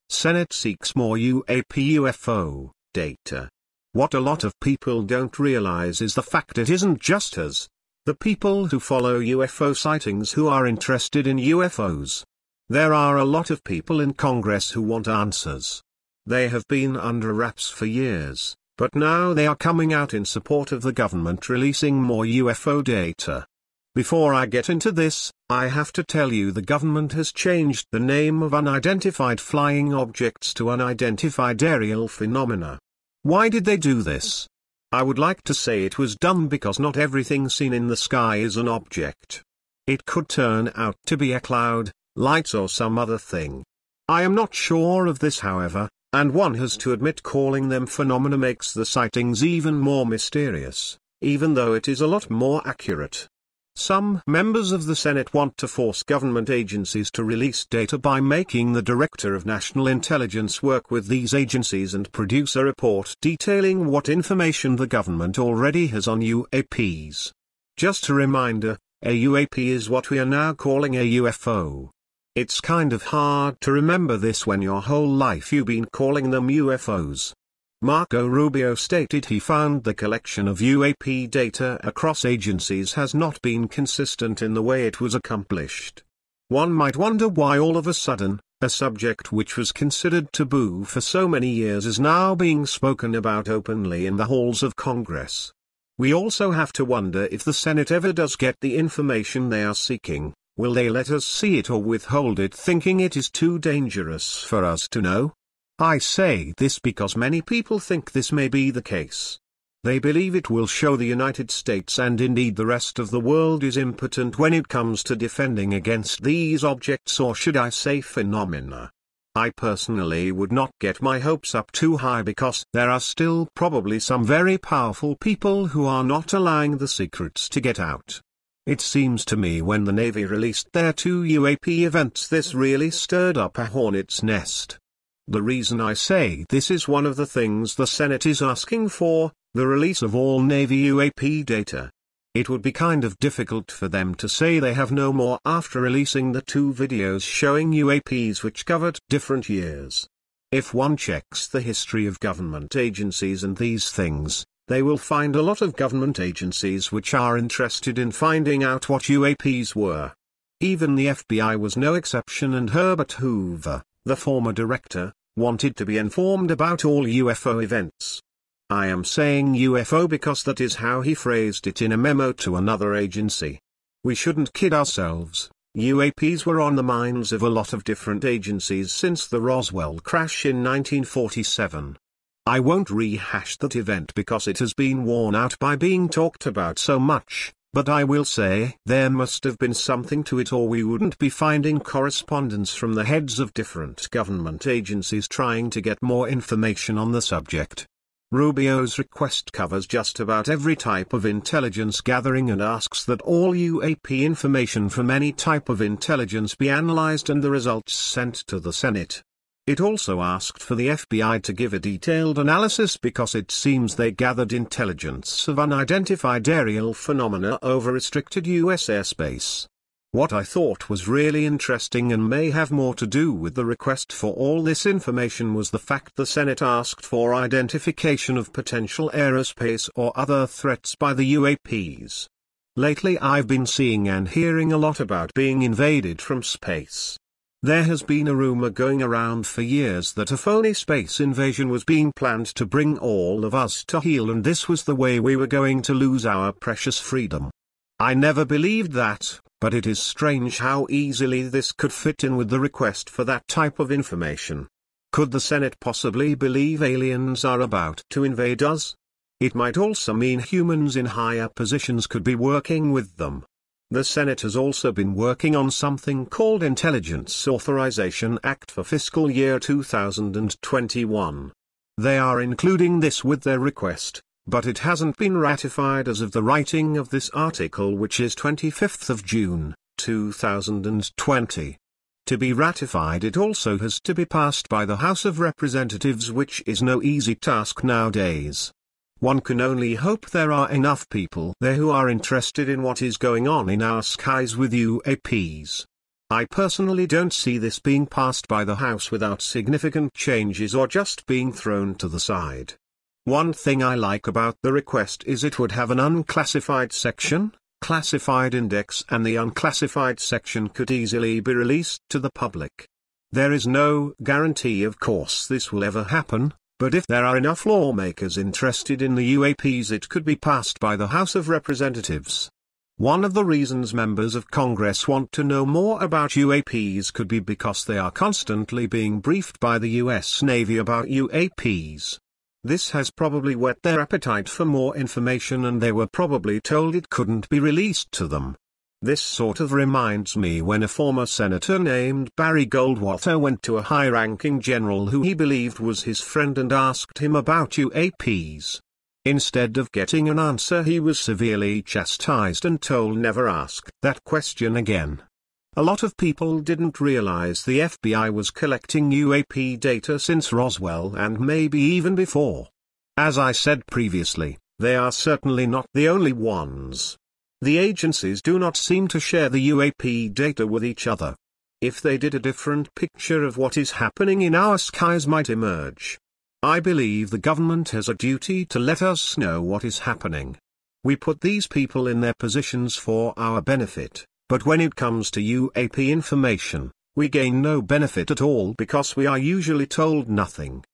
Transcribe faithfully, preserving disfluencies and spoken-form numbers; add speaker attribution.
Speaker 1: Senate seeks more U A P U F O data. What a lot of people don't realize is the fact it isn't just us, the people who follow U F O sightings, who are interested in U F Os. There are a lot of people in Congress who want answers. They have been under wraps for years, but now they are coming out in support of the government releasing more U F O data. Before I get into this, I have to tell you the government has changed the name of unidentified flying objects to unidentified aerial phenomena. Why did they do this? I would like to say it was done because not everything seen in the sky is an object. It could turn out to be a cloud, lights or some other thing. I am not sure of this, however, and one has to admit calling them phenomena makes the sightings even more mysterious, even though it is a lot more accurate. Some members of the Senate want to force government agencies to release data by making the Director of National Intelligence work with these agencies and produce a report detailing what information the government already has on U A Ps. Just a reminder, a U A P is what we are now calling a U F O. It's kind of hard to remember this when your whole life you've been calling them U F Os. Marco Rubio stated he found the collection of U A P data across agencies has not been consistent in the way it was accomplished. One might wonder why all of a sudden, a subject which was considered taboo for so many years is now being spoken about openly in the halls of Congress. We also have to wonder if the Senate ever does get the information they are seeking. Will they let us see it or withhold it, thinking it is too dangerous for us to know? I say this because many people think this may be the case. They believe it will show the United States and indeed the rest of the world is impotent when it comes to defending against these objects, or should I say phenomena. I personally would not get my hopes up too high because there are still probably some very powerful people who are not allowing the secrets to get out. It seems to me when the Navy released their two U A P events, this really stirred up a hornet's nest. The reason I say this is one of the things the Senate is asking for, the release of all Navy U A P data. It would be kind of difficult for them to say they have no more after releasing the two videos showing U A Ps which covered different years. If one checks the history of government agencies and these things, they will find a lot of government agencies which are interested in finding out what U A Ps were. Even the F B I was no exception, and Herbert Hoover, the former director, wanted to be informed about all U F O events. I am saying U F O because that is how he phrased it in a memo to another agency. We shouldn't kid ourselves, U A Ps were on the minds of a lot of different agencies since the Roswell crash in nineteen forty-seven. I won't rehash that event because it has been worn out by being talked about so much, but I will say there must have been something to it, or we wouldn't be finding correspondence from the heads of different government agencies trying to get more information on the subject. Rubio's request covers just about every type of intelligence gathering and asks that all U A P information from any type of intelligence be analyzed and the results sent to the Senate. It also asked for the F B I to give a detailed analysis because it seems they gathered intelligence of unidentified aerial phenomena over restricted U S airspace. What I thought was really interesting and may have more to do with the request for all this information was the fact the Senate asked for identification of potential aerospace or other threats by the U A Ps. Lately I've been seeing and hearing a lot about being invaded from space. There has been a rumor going around for years that a phony space invasion was being planned to bring all of us to heel, and this was the way we were going to lose our precious freedom. I never believed that, but it is strange how easily this could fit in with the request for that type of information. Could the Senate possibly believe aliens are about to invade us? It might also mean humans in higher positions could be working with them. The Senate has also been working on something called Intelligence Authorization Act for fiscal year two thousand twenty-one. They are including this with their request, but it hasn't been ratified as of the writing of this article, which is twenty-fifth of June, two thousand twenty. To be ratified, it also has to be passed by the House of Representatives, which is no easy task nowadays. One can only hope there are enough people there who are interested in what is going on in our skies with U A Ps. I personally don't see this being passed by the House without significant changes or just being thrown to the side. One thing I like about the request is it would have an unclassified section, classified index, and the unclassified section could easily be released to the public. There is no guarantee, of course, this will ever happen, but if there are enough lawmakers interested in the U A Ps, it could be passed by the House of Representatives. One of the reasons members of Congress want to know more about U A Ps could be because they are constantly being briefed by the U S Navy about U A Ps. This has probably whet their appetite for more information, and they were probably told it couldn't be released to them. This sort of reminds me when a former senator named Barry Goldwater went to a high-ranking general who he believed was his friend and asked him about U A Ps. Instead of getting an answer, he was severely chastised and told never ask that question again. A lot of people didn't realize the F B I was collecting U A P data since Roswell and maybe even before. As I said previously, they are certainly not the only ones. The agencies do not seem to share the U A P data with each other. If they did, a different picture of what is happening in our skies might emerge. I believe the government has a duty to let us know what is happening. We put these people in their positions for our benefit, but when it comes to U A P information, we gain no benefit at all because we are usually told nothing.